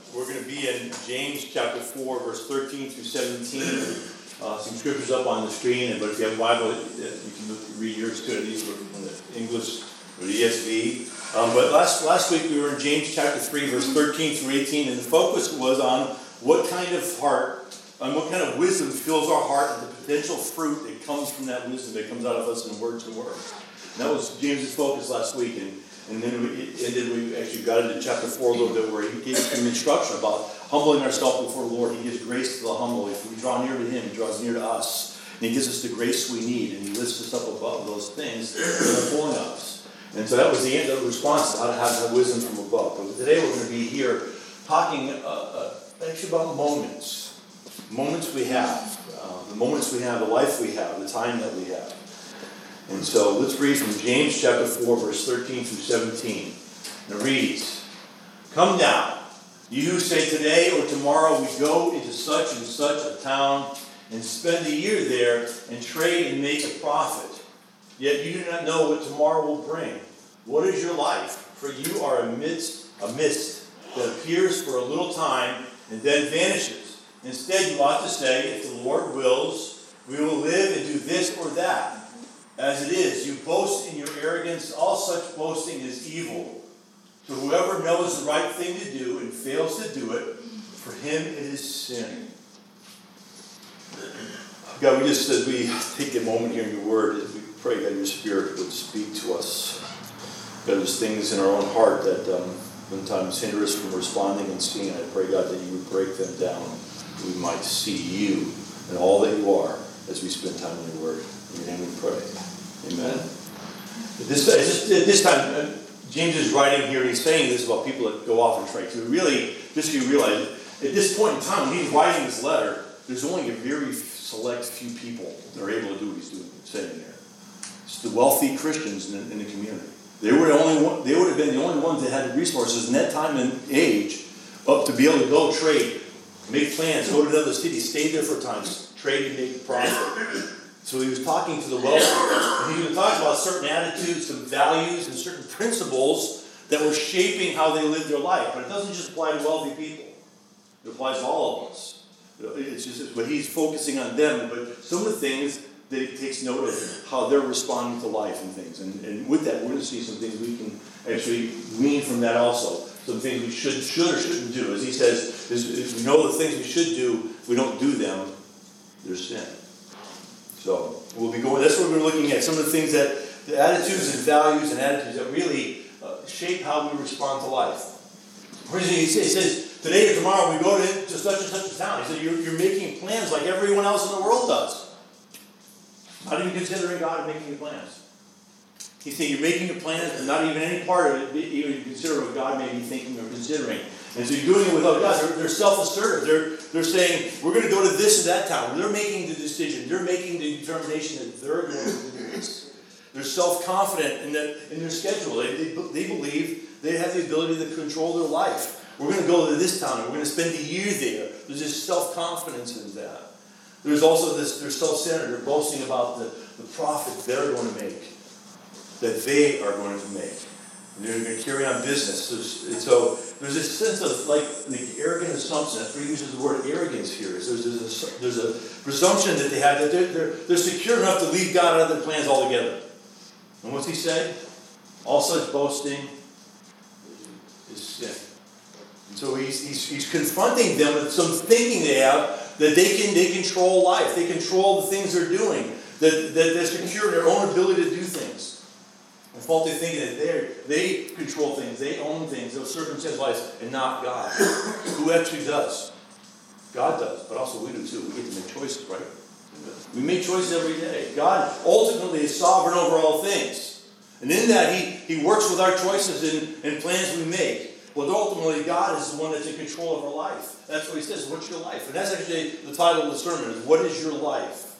We're going to be in James chapter 4, verse 13 through 17. Some scriptures up on the screen, but if you have a Bible, you can read yours too. These were from the English or the ESV. But last week we were in James chapter 3, verse 13 through 18, and the focus was on what kind of heart, on what kind of wisdom fills our heart, and the potential fruit that comes from that wisdom that comes out of us in words and words. And that was James's focus last week, and then we actually got into chapter 4 a little bit, where he gave some instruction about humbling ourselves before the Lord. He gives grace to the humble. If we draw near to him, he draws near to us. And he gives us the grace we need, and he lifts us up above those things that are pulling us. And so that was the end of the response to how to have that wisdom from above. But today we're going to be here talking actually about moments. Moments we have. The moments we have, the life we have, the time that we have. And so let's read from James chapter 4, verse 13 through 17. And it reads, "Come now, you who say today or tomorrow we go into such and such a town and spend a year there and trade and make a profit. Yet you do not know what tomorrow will bring. What is your life? For you are a mist that appears for a little time and then vanishes. Instead, you ought to say, if the Lord wills, we will live and do this or that. As it is, you boast in your arrogance. All such boasting is evil. So whoever knows the right thing to do and fails to do it, for him it is sin." God, we take a moment here in your word, as we pray that your Spirit would speak to us. God, there's things in our own heart that sometimes hinder us from responding and seeing. I pray, God, that you would break them down, that we might see you and all that you are as we spend time in your word. In your name we pray. Amen. At this time, James is writing here, and he's saying this about people that go off and trade. So really, just so you realize, at this point in time, when he's writing this letter, there's only a very select few people that are able to do what he's saying here. It's the wealthy Christians in the community. They would have been the only ones that had the resources in that time and age up to be able to go trade, make plans, go to another city, stay there for times, trade and make profit. So he was talking to the wealthy, and he was talking about certain attitudes, some values, and certain principles that were shaping how they lived their life. But it doesn't just apply to wealthy people. It applies to all of us. But he's focusing on them, but some of the things that he takes note of, how they're responding to life and things. And with that, we're going to see some things we can actually glean from that also. Some things we should or shouldn't do. As he says, if we know the things we should do, if we don't do them, there's sin. So we'll be going. That's what we're looking at. Some of the things the attitudes and values and attitudes that really shape how we respond to life. For instance, he says, today or tomorrow we go to such and such a town. He said, you're making plans like everyone else in the world does. Not even considering God and making your plans. He said, you're making your plans, but not even any part of it even consider what God may be thinking or considering. And so you're doing it without God. They're self-assertive. They're saying, we're going to go to this or that town. They're making the decision. They're making the determination that they're going to do this. They're self-confident in their schedule. They believe they have the ability to control their life. We're going to go to this town and we're going to spend a year there. There's this self-confidence in that. There's also they're self-centered. They're boasting about the profit they're going to make, that they are going to make. And they're going to carry on business. So there's this sense of like the arrogant assumption. That's where he uses the word arrogance here. There's a presumption that they have that they're secure enough to leave God out of their plans altogether. And what's he say? All such boasting is sin. And so he's confronting them with some thinking they have that they control life. They control the things they're doing. That they're secure in their own ability to do things. And faulty thinking that they control things, they own things, those circumstances lives, and not God. Who actually does? God does, but also we do too. We get to make choices, right? We make choices every day. God ultimately is sovereign over all things. And in that, He works with our choices and plans we make. But ultimately, God is the one that's in control of our life. That's what he says. What's your life? And that's actually the title of the sermon, is What is Your Life?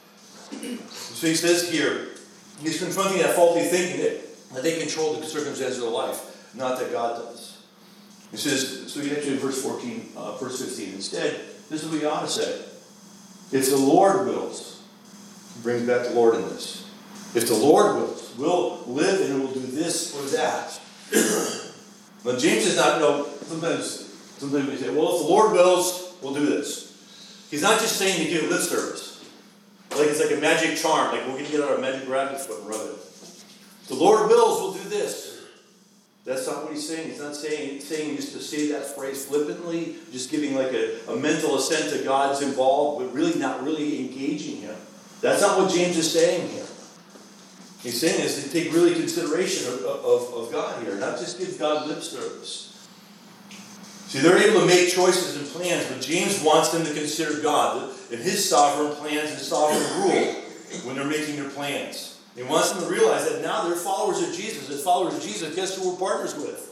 So he says here, he's confronting that faulty thinking that they control the circumstances of their life, not that God does. He says, so you get to verse 15. Instead, this is what you ought to say. If the Lord wills, he brings back the Lord in this. If the Lord wills, we'll live and we'll do this or that. Now, James does not know, sometimes Sometimes we say, well, if the Lord wills, we'll do this. He's not just saying to give lip service. Like it's like a magic charm. Like we're going to get our magic rabbit foot and rub it. If the Lord wills, we'll do this. That's not what he's saying. He's not saying just to say that phrase flippantly, just giving like a mental assent to God's involved, but really not really engaging him. That's not what James is saying here. He's saying is to take really consideration of God here, not just give God lip service. See, they're able to make choices and plans, but James wants them to consider God and his sovereign plans and sovereign rule when they're making their plans. He wants them to realize that now they're followers of Jesus. As followers of Jesus, guess who we're partners with?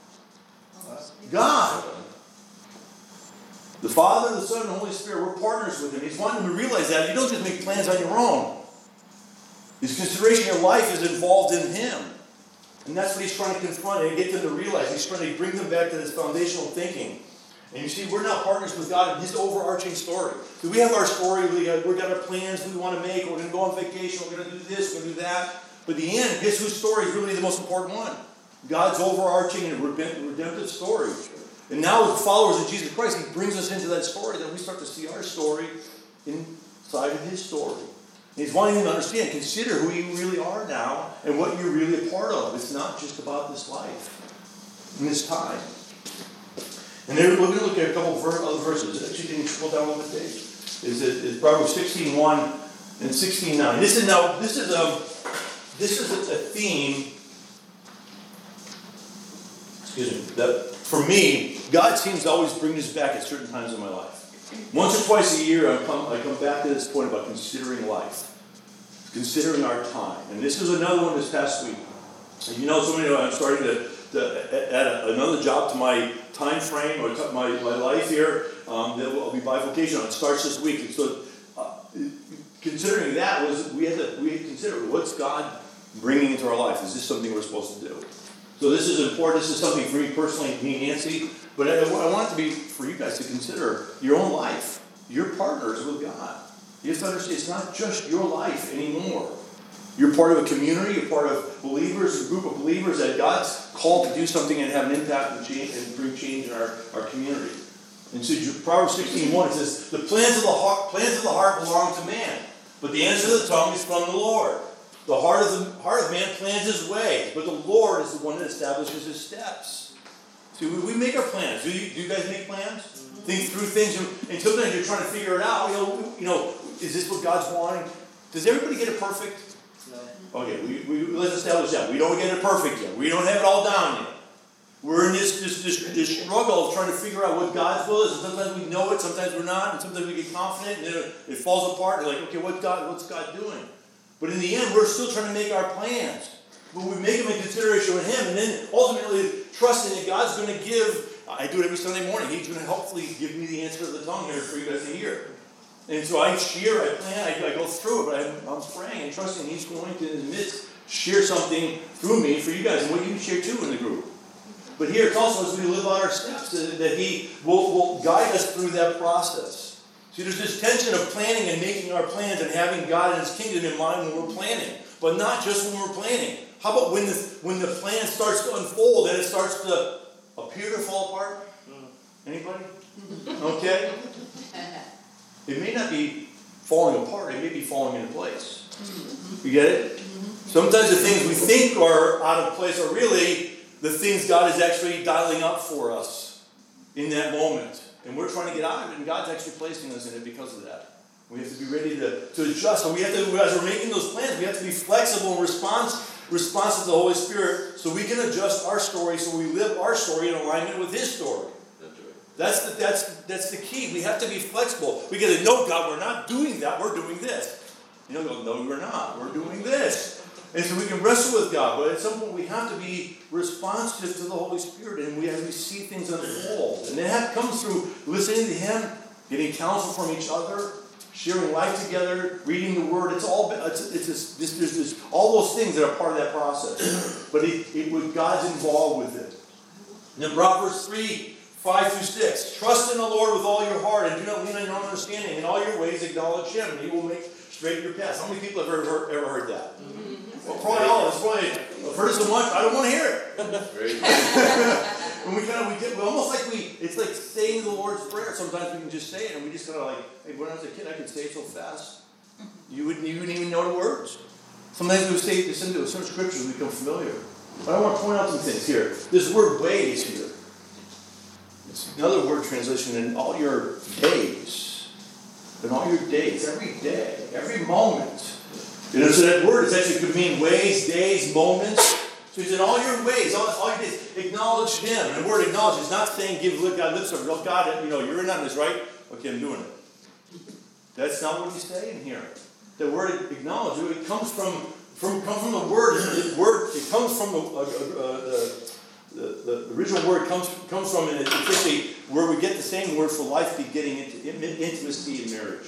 God. The Father, the Son, and the Holy Spirit, we're partners with him. He's wanting them to realize that. You don't just make plans on your own. His consideration of your life is involved in him. And that's what he's trying to confront and get them to realize. He's trying to bring them back to this foundational thinking. And you see, we're not partners with God in his overarching story. So we have our story, we've got our plans we want to make, we're going to go on vacation, we're going to do this, we're going to do that. But in the end, guess whose story is really the most important one? God's overarching and redemptive story. And now as followers of Jesus Christ, he brings us into that story, that we start to see our story inside of his story. And he's wanting them to understand, consider who you really are now and what you're really a part of. It's not just about this life and this time. And then we're going to look at a couple of other verses. Actually, can you scroll down a little bit, Dave? Is Proverbs 16:1 and 16:9. This is a theme. Excuse me. That for me, God seems to always bring this back at certain times in my life. Once or twice a year, I come back to this point about considering life, considering our time. And this is another one this past week. And you know, I'm starting to add another job to my time frame or my life here that will be bivocational. It starts this week. And so considering that, we had to consider what's God bringing into our life. Is this something we're supposed to do? So this is important. This is something for me personally, me and Nancy. But I want it to be for you guys to consider your own life. You're partners with God. You have to understand it's not just your life anymore. You're part of a community, you're part of believers, a group of believers that God's called to do something and have an impact and bring change in our community. And so Proverbs 16:1 it says, the plans of the heart belong to man, but the answer of the tongue is from the Lord. The heart of man plans his way, but the Lord is the one that establishes his steps. See, we make our plans. Do you guys make plans? Think through things, and sometimes you're trying to figure it out. You know, is this what God's wanting? Does everybody get it perfect? Okay, let's establish that. We don't get it perfect yet. We don't have it all down yet. We're in this struggle of trying to figure out what God's will is. And sometimes we know it, sometimes we're not, and sometimes we get confident, and then it falls apart. And we're like, okay, what's God doing? But in the end, we're still trying to make our plans. But we make them in consideration with him, and then ultimately trusting that God's going to give. I do it every Sunday morning. He's going to hopefully give me the answer of the tongue here for you guys to hear. And so I share, I plan, I go through it, but I'm praying and trusting he's going to, in the midst, share something through me for you guys, and what you share too in the group. But here it's also as we live out our steps, that he will guide us through that process. See, there's this tension of planning and making our plans and having God and his kingdom in mind when we're planning, but not just when we're planning. How about when the plan starts to unfold and it starts to appear to fall apart? Anybody? Okay? It may not be falling apart, it may be falling into place. You get it? Sometimes the things we think are out of place are really the things God is actually dialing up for us in that moment. And we're trying to get out of it, and God's actually placing us in it because of that. We have to be ready to adjust. And we have to, as we're making those plans, we have to be flexible and responsive to the Holy Spirit so we can adjust our story so we live our story in alignment with his story. That's the key. We have to be flexible. We get to know God, we're not doing that, we're doing this. You know, no, we're not. We're doing this. And so we can wrestle with God, but at some point we have to be responsive to the Holy Spirit, and as we see things unfold. And that comes through listening to him, getting counsel from each other, sharing life together, reading the Word. It's all there's all those things that are part of that process. But God's involved with it. And then Proverbs 3:5-6. Trust in the Lord with all your heart, and do not lean on your own understanding. In all your ways acknowledge him, and he will make straight your paths. How many people have ever heard that? Well, probably all. It's probably, I've heard it so much, I don't want to hear it. And we almost like it's like saying the Lord's Prayer. Sometimes we can just say it, and we just kind of like, hey, when I was a kid, I could say it so fast. You wouldn't even know the words. Sometimes we would say this into some scriptures become familiar. But I want to point out some things here. This word ways here. It's another word translation in all your days. In all your days, every day, every moment. You know, so that word is actually could mean ways, days, moments. So he said, all your ways, all your days, acknowledge him. And the word acknowledge is not saying give God lip service. Oh, God, you're in on this, right? Okay, I'm doing it. That's not what he's saying here. The word acknowledge, it comes from the word. It comes from the original word comes from, and it's actually where we get the same word for life, getting into intimacy in marriage.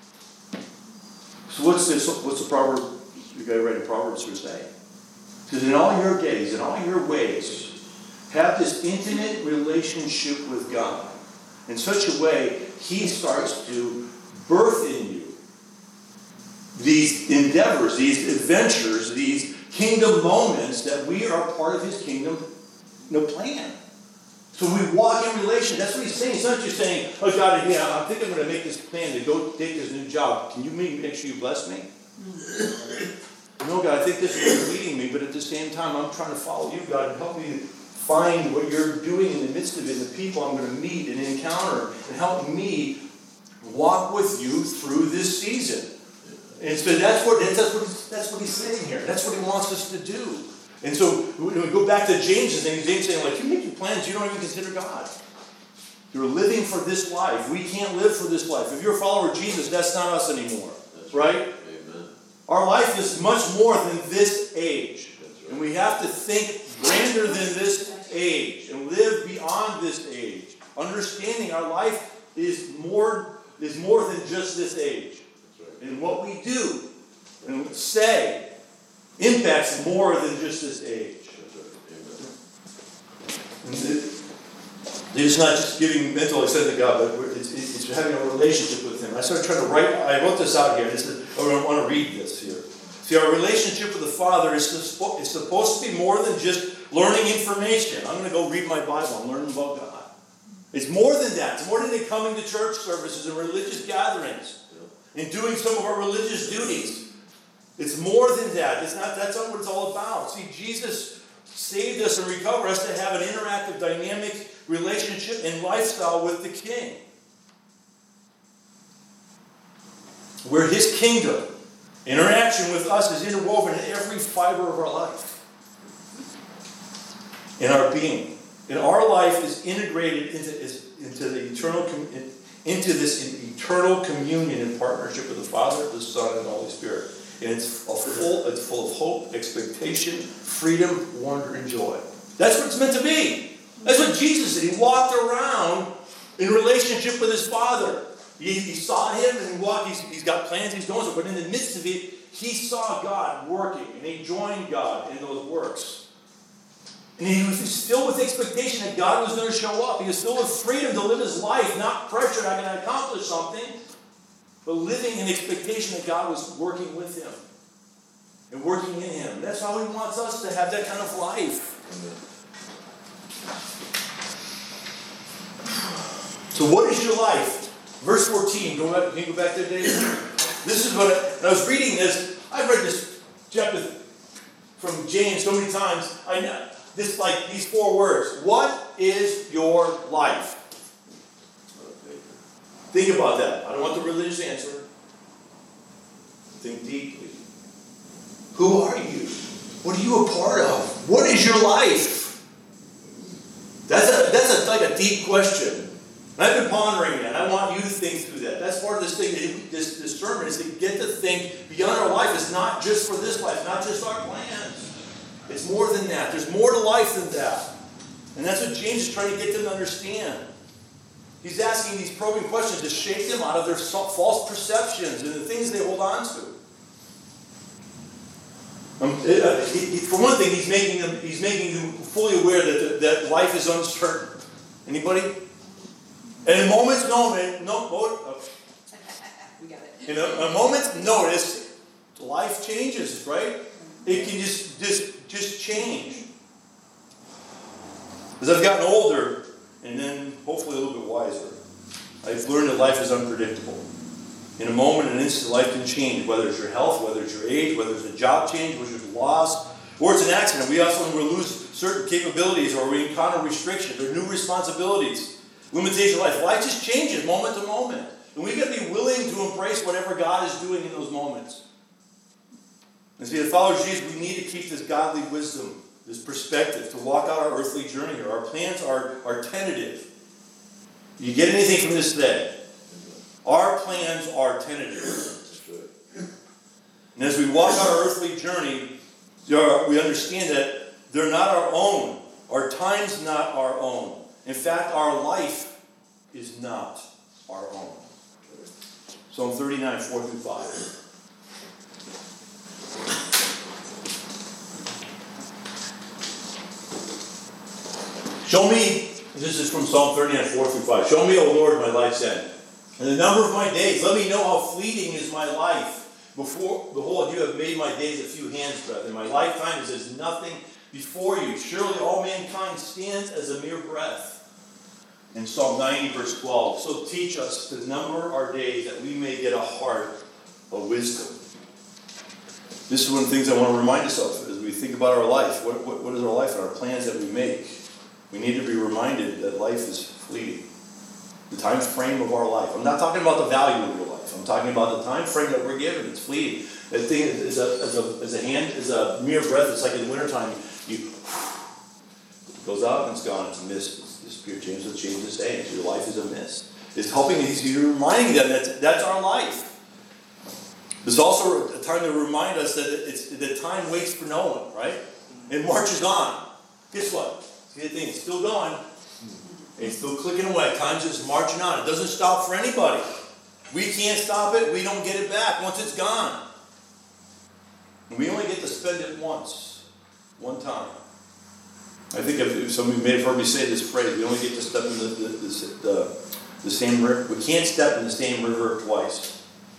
So what's the proverb? You got to write a Proverbs here saying. Because in all your days, in all your ways, have this intimate relationship with God in such a way he starts to birth in you these endeavors, these adventures, these kingdom moments that we are part of his kingdom plan. So we walk in relation. That's what he's saying. He's not just saying, oh God, I think I'm going to make this plan to go take this new job. Can you make sure you bless me? No, God, I think this is where you're leading me, but at the same time, I'm trying to follow you, God, and help me to find what you're doing in the midst of it, and the people I'm going to meet and encounter, and help me walk with you through this season. And so that's what he's saying here. That's what he wants us to do. And so when we go back to James' thing, James saying, like, you make your plans, you don't even consider God. You're living for this life. We can't live for this life. If you're a follower of Jesus, that's not us anymore. That's right? Amen. Our life is much more than this age. Right. And we have to think grander than this age and live beyond this age. Understanding our life is more than just this age. And what we do and say impacts more than just this age. It's not just giving mental assent to God, but it's having a relationship with him. I started trying to I wrote this out here. I want to read this here. See, our relationship with the Father is supposed to be more than just learning information. I'm going to go read my Bible and learn about God. It's more than that. It's more than coming to church services and religious gatherings. In doing some of our religious duties. It's more than that. That's not what it's all about. See, Jesus saved us and recovered us to have an interactive, dynamic relationship and lifestyle with the King. Where his kingdom, interaction with us, is interwoven in every fiber of our life. In our being. And our life is integrated into this eternal communion and partnership with the Father, the Son, and the Holy Spirit. And it's full of hope, expectation, freedom, wonder, and joy. That's what it's meant to be. That's what Jesus did. He walked around in relationship with his Father. He saw him and he walked. He's got plans he's going through. But in the midst of it, he saw God working. And he joined God in those works. And he was filled with expectation that God was going to show up. He was filled with freedom to live his life, not pressure, I'm going to accomplish something, but living in expectation that God was working with him and working in him. That's how he wants us to have that kind of life. So what is your life? Verse 14. Can you go back there, Dave? This is what I was reading this. I've read this chapter from James so many times. I know. These 4 words. What is your life? Think about that. I don't want the religious answer. Think deeply. Who are you? What are you a part of? What is your life? That's like a deep question. And I've been pondering that. I want you to think through that. That's part of this thing. This sermon is to get to think beyond our life. It's not just for this life, not just our plans. It's more than that. There's more to life than that. And that's what James is trying to get them to understand. He's asking these probing questions to shake them out of their false perceptions and the things they hold on to. For one thing, he's making them fully aware that life is uncertain. Anybody? And in a moment's notice, life changes, right? It can just change. As I've gotten older, and then hopefully a little bit wiser, I've learned that life is unpredictable. In a moment, an instant, life can change, whether it's your health, whether it's your age, whether it's a job change, whether it's loss, or it's an accident. We also lose certain capabilities, or we encounter restrictions, or new responsibilities, limitation of life. Life just changes moment to moment. And we've got to be willing to embrace whatever God is doing in those moments. And see, as followers of Jesus, we need to keep this godly wisdom, this perspective, to walk out our earthly journey here. Our plans are tentative. You get anything from this today? Our plans are tentative. And as we walk out our earthly journey, we understand that they're not our own. Our time's not our own. In fact, our life is not our own. Psalm 39, 4 through 5. Show me, this is from Psalm 39, 4 through 5. Show me, O Lord, my life's end, and the number of my days. Let me know how fleeting is my life. Behold, you have made my days a few hands' breadth, and my lifetime is as nothing before you. Surely all mankind stands as a mere breath. In Psalm 90, verse 12. So teach us to number our days, that we may get a heart of wisdom. This is one of the things I want to remind us of as we think about our life. What is our life and our plans that we make? We need to be reminded that life is fleeting. The time frame of our life. I'm not talking about the value of your life. I'm talking about the time frame that we're given. It's fleeting. That thing is a mere breath. It's like in the wintertime. It goes out and it's gone. It's a mist. It's pure change. The change is saying your life is a mist. It's helping. He's reminding them that that's our life. There's also a time to remind us that time waits for no one, right? And marches on. Guess what? See the thing, it's still going. It's still clicking away. Time's just marching on. It doesn't stop for anybody. We can't stop it. We don't get it back once it's gone. And we only get to spend it once. One time. I think if somebody may have heard me say this phrase, we only get to step in the same river. We can't step in the same river twice.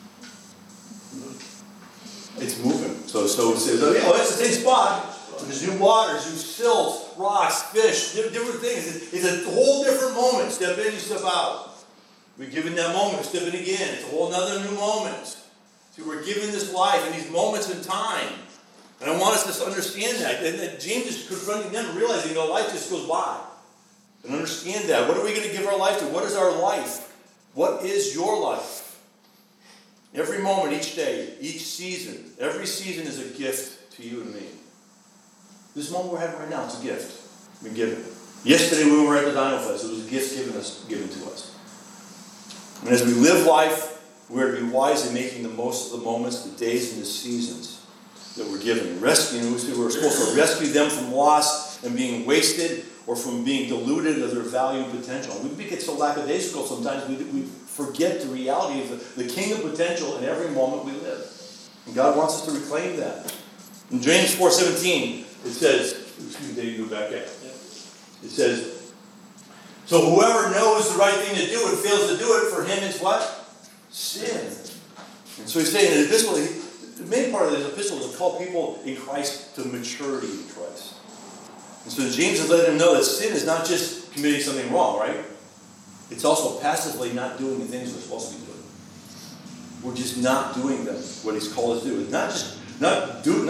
It's moving. So it says, it's the same spot. There's new waters, new silts, rocks, fish, different things. It's a whole different moment. Step in, you step out. We're given that moment, we step in again. It's a whole other new moment. See, we're given this life and these moments in time. And I want us to understand that. And James is confronting them, realizing life just goes by. And understand that. What are we going to give our life to? What is our life? What is your life? Every moment, each day, each season, every season is a gift to you and me. This moment we're having right now, it's a gift. Been given. Yesterday when we were at the Dino Fest, it was a gift given to us. And as we live life, we're to be wise in making the most of the moments, the days, and the seasons that we're given. We're supposed to rescue them from loss and being wasted, or from being diluted of their value and potential. We get so lackadaisical sometimes we forget the reality of the king of potential in every moment we live. And God wants us to reclaim that. In James 4:17, it says, excuse me, Dave, you go back there. It says, so whoever knows the right thing to do and fails to do it, for him is what? Sin. And so he's saying in the epistle, the main part of this epistle is to call people in Christ to maturity in Christ. And so James is letting them know that sin is not just committing something wrong, right? It's also passively not doing the things we're supposed to be doing. We're just not doing what he's called us to do. It's not just not just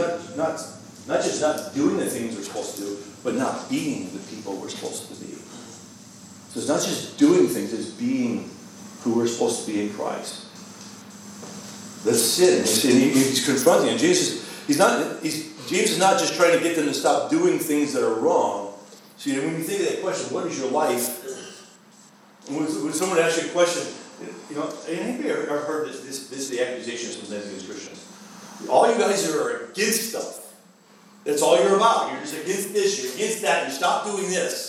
not doing the things we're supposed to do, but not being the people we're supposed to be. So it's not just doing things, it's being who we're supposed to be in Christ. That's sin. And he's confronting it. James is not just trying to get them to stop doing things that are wrong. See, when you think of that question, what is your life? When someone asks you a question, anybody ever heard this is the accusation sometimes against Christians? All you guys are against stuff. That's all you're about. You're just against this, you're against that, you stop doing this.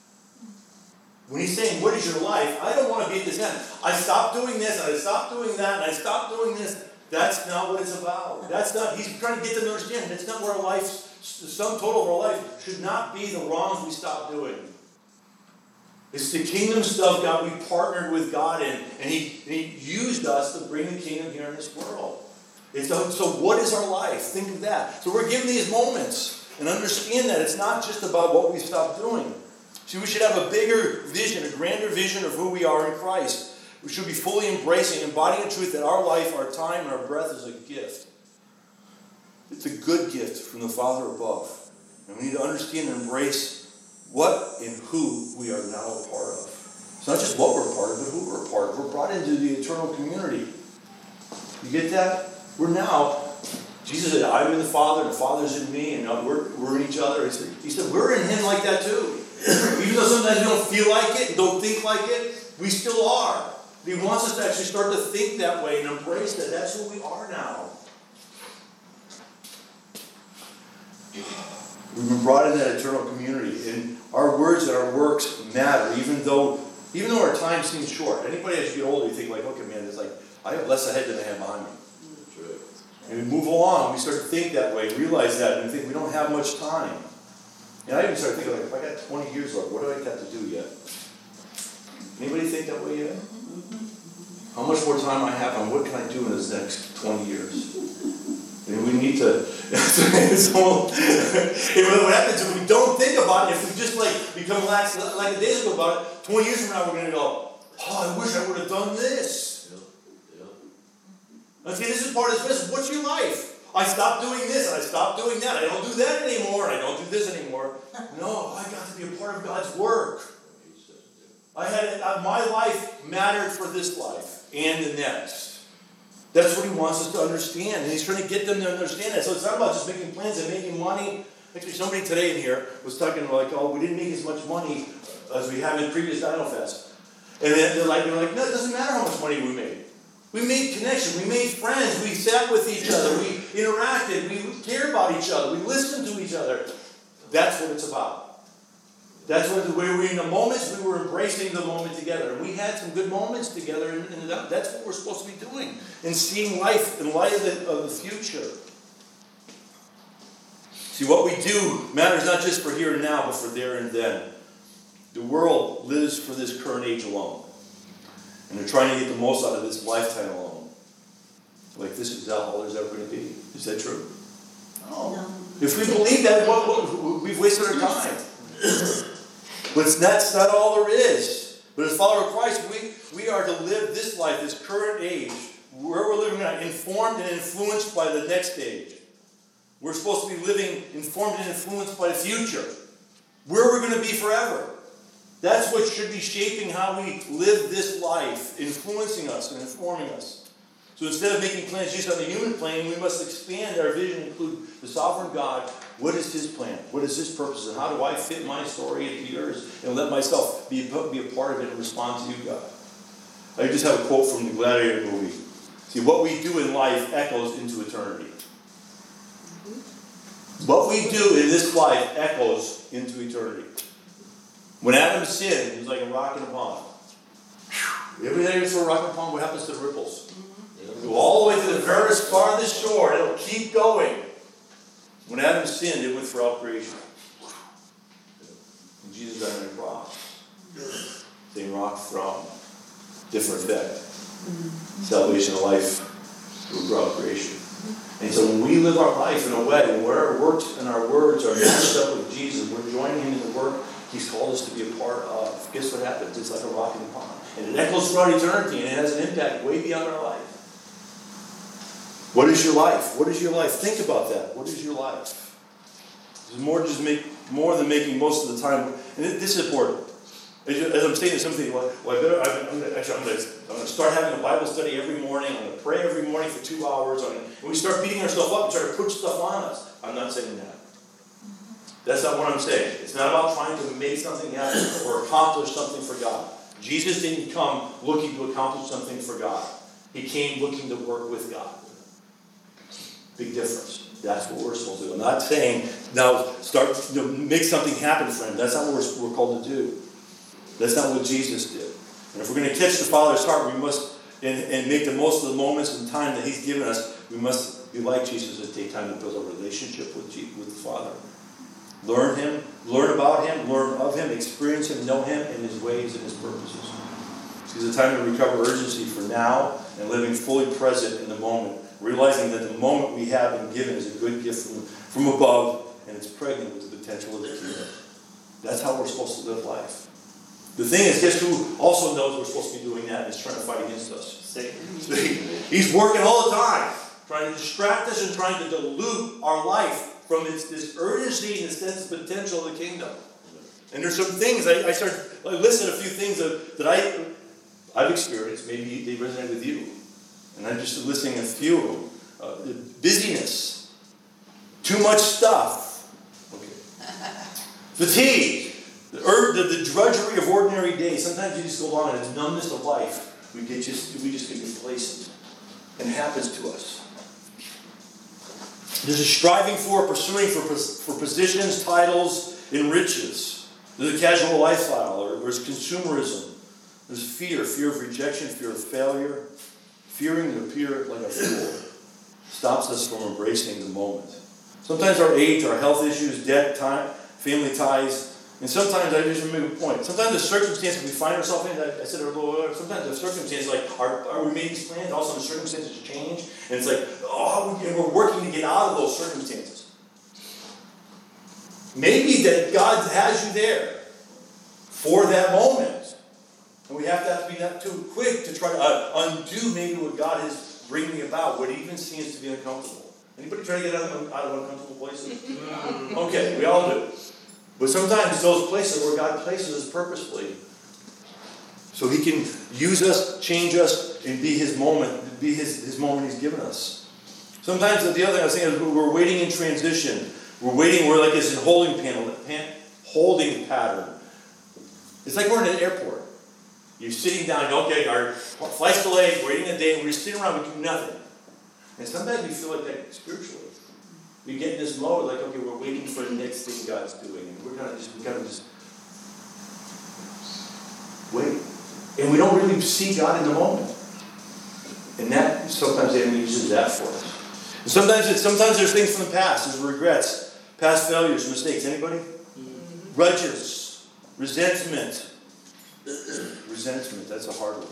When he's saying, what is your life? I don't want to be at this end. I stopped doing this, and I stopped doing that, and I stopped doing this. That's not what it's about. He's trying to get them to understand. That's not where our life, the sum total of our life should not be the wrongs we stop doing. It's the kingdom stuff, God. We partnered with God in, and He used us to bring the kingdom here in this world. So what is our life? Think of that. So we're given these moments, and understand that it's not just about what we stop doing. See, we should have a bigger vision, a grander vision of who we are in Christ. We should be fully embracing, embodying the truth that our life, our time, and our breath is a gift. It's a good gift from the Father above. And we need to understand and embrace what and who we are now a part of. It's not just what we're a part of, but who we're a part of. We're brought into the eternal community. You get that? We're now, Jesus said, I'm in the Father, and the Father's in me, and we're in each other. He said, we're in Him like that too. Even though sometimes we don't feel like it and don't think like it, we still are. He wants us to actually start to think that way and embrace that. That's who we are now. We've been brought into that eternal community, and our words and our works matter, even though our time seems short. Anybody as you get older, you think like, okay, man, it's like I have less ahead than I have behind me. That's right. And we move along, we start to think that way, realize that, and we think we don't have much time. And I even start thinking, like, if I got 20 years left, what do I have to do yet? Anybody think that way yet? How much more time I have, and what can I do in this next 20 years? And we need to. What happens if we don't think about it? If we just become lax like a days ago about it, 20 years from now we're going to go, oh, I wish I would have done this. Okay, this is part of this business. What's your life? I stopped doing this and I stopped doing that. I don't do that anymore and I don't do this anymore. No, I got to be a part of God's work. My life mattered for this life and the next. That's what He wants us to understand. And He's trying to get them to understand that. So it's not about just making plans and making money. Actually, somebody today in here was talking like, oh, we didn't make as much money as we have in previous Dino Fest. And then they're like, no, it doesn't matter how much money we made. We made connection. We made friends. We sat with each other. We interacted. We cared about each other. We listened to each other. That's what it's about. That's what we were in the moments. We were embracing the moment together. And we had some good moments together. And that's what we're supposed to be doing. And seeing life in light of the future. See, what we do matters not just for here and now, but for there and then. The world lives for this current age alone. And they're trying to get the most out of this lifetime alone. Like this is all there's ever going to be. Is that true? No. If we believe that, we've wasted our time. But that's not all there is. But as followers of Christ, we are to live this life, this current age, where we're living now, informed and influenced by the next age. We're supposed to be living informed and influenced by the future. Where we're going to be forever. That's what should be shaping how we live this life, influencing us and informing us. So instead of making plans just on the human plane, we must expand our vision and include the sovereign God. What is His plan? What is His purpose? And how do I fit my story into yours and let myself be a part of it and respond to you, God? I just have a quote from the Gladiator movie. See, what we do in life echoes into eternity. What we do in this life echoes into eternity. When Adam sinned, he was like a rock in a pond. Everything is for a rock in a pond, what happens to the ripples? It'll go all the way to the very farthest shore, and it'll keep going. When Adam sinned, it went throughout creation. And Jesus died on the cross. Same rock throne. Different effect. Salvation of life throughout creation. And so when we live our life in a way where our works and our words are matched up with Jesus, we're joining Him in the work He's called us to be a part of. Guess what happens? It's like a rock in the pond. And it echoes throughout eternity, and it has an impact way beyond our life. What is your life? What is your life? Think about that. What is your life? It's more than making most of the time. And this is important. As I'm saying something, I'm going to start having a Bible study every morning. I'm going to pray every morning for 2 hours. And we start beating ourselves up and try to put stuff on us. I'm not saying that. That's not what I'm saying. It's not about trying to make something happen or accomplish something for God. Jesus didn't come looking to accomplish something for God. He came looking to work with God. Big difference. That's what we're supposed to do. I'm not saying now make something happen for Him. That's not what we're called to do. That's not what Jesus did. And if we're going to catch the Father's heart, we must, and make the most of the moments and time that He's given us, we must be like Jesus and take time to build a relationship with the Father. Learn Him, learn about Him, learn of Him, experience Him, know Him and His ways and His purposes. It's a time to recover urgency for now and living fully present in the moment, realizing that the moment we have been given is a good gift from above, and it's pregnant with the potential of the kingdom. That's how we're supposed to live life. The thing is, guess who also knows we're supposed to be doing that and is trying to fight against us? Satan. He's working all the time, trying to distract us and trying to dilute our life from this urgency and this sense of potential of the kingdom. And there's some things, I listed a few things that I've experienced. Maybe they resonate with you. And I'm just listing a few of them. Busyness. Too much stuff. Okay. Fatigue. The drudgery of ordinary days. Sometimes you just go along and it's numbness of life. We just get complacent. And it happens to us. There's a striving for, pursuing for positions, titles, and riches. There's a casual lifestyle. Or there's consumerism. There's fear of rejection, fear of failure, fearing to appear like a fool. Stops us from embracing the moment. Sometimes our age, our health issues, debt, time, family ties, and sometimes I just make a point. Sometimes the circumstances we find ourselves in, I said a little earlier, sometimes the circumstances, like, we made these plans, all of a sudden the circumstances change, and it's like, and we're working to get out of those circumstances. Maybe that God has you there for that moment. And we have to be not too quick to try to undo maybe what God is bringing about, what even seems to be uncomfortable. Anybody try to get out of uncomfortable places? Okay, we all do. But sometimes those places where God places us purposefully, so He can use us, change us, and be His moment, be His moment He's given us. Sometimes the other thing I was saying is we're waiting in transition. We're like this in holding pattern. It's like we're in an airport. You're sitting down, okay, our flight's delayed, waiting a day, and we're sitting around, we do nothing. And sometimes we feel like that spiritually. We get in this mode, like, okay, we're waiting for the next thing God's doing, and we gotta just wait. And we don't really see God in the moment. And that, sometimes the enemy uses that for us. And sometimes there's things from the past, there's regrets, past failures, mistakes. Anybody? Mm-hmm. Grudges, resentment. Resentment, that's a hard one.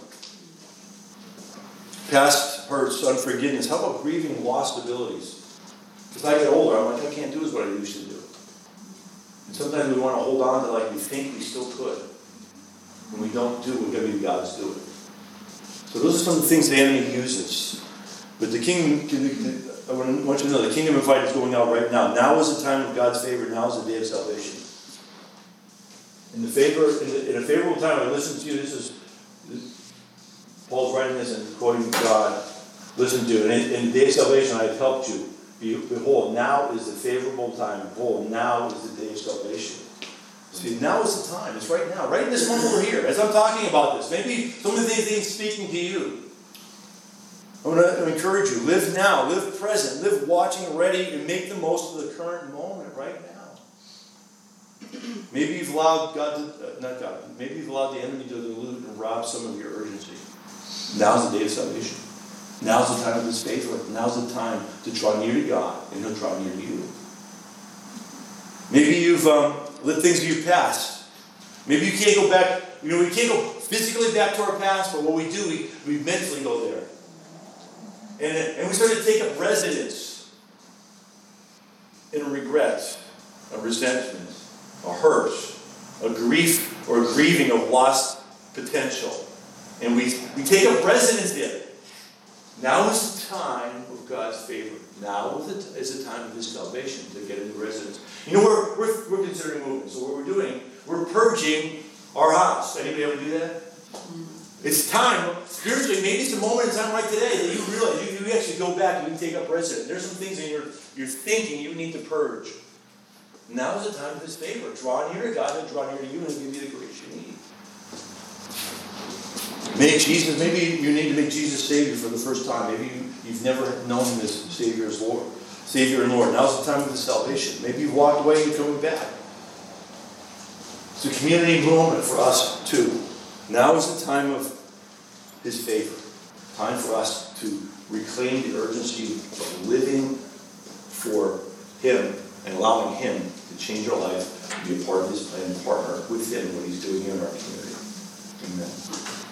Past hurts, unforgiveness. How about grieving lost abilities? As I get older, I'm like, I can't do as what I used to do. And sometimes we want to hold on to like we think we still could. And we don't do what maybe God's doing. So those are some of the things the enemy uses. But the kingdom, I want you to know, the kingdom of fight is going out right now. Now is the time of God's favor. Now is the day of salvation. In a favorable time, I listen to you. Paul's writing this and quoting God. Listen to it. In the day of salvation, I have helped you. Behold, now is the favorable time. Behold, now is the day of salvation. See, now is the time. It's right now. Right in this moment we're here. As I'm talking about this, maybe some of these things speaking to you. I want to encourage you. Live now. Live present. Live watching, ready, and make the most of the current moment right now. Maybe you've allowed maybe you've allowed the enemy to dilute and rob some of your urgency. Now's the day of salvation. Now's the time of His favor. Now's the time to draw near to God, and He'll draw near to you. Maybe you've let things of your past. Maybe you can't go back. We can't go physically back to our past, but what we do, we mentally go there. And we start to take up residence in a regret, a resentment, a hurt, a grief, or a grieving of lost potential. And we take up residence in it. Now is the time of God's favor. Now is the time of His salvation to get into residence. We're considering moving. So what we're doing, we're purging our house. Anybody ever do that? It's time, spiritually, maybe it's a moment in time like today that you realize you actually go back and you take up residence. There's some things in your thinking you need to purge. Now is the time of His favor. Draw near to God and draw near to you and He'll give you the grace you need. Maybe you need to make Jesus Savior for the first time. Maybe you've never known Him as Savior and Lord. Now's the time of His salvation. Maybe you've walked away and you're coming back. It's a community moment for us too. Now is the time of His favor. Time for us to reclaim the urgency of living for Him and allowing Him to change our life, to be a part of His plan, partner with Him in what He's doing in our community. Amen.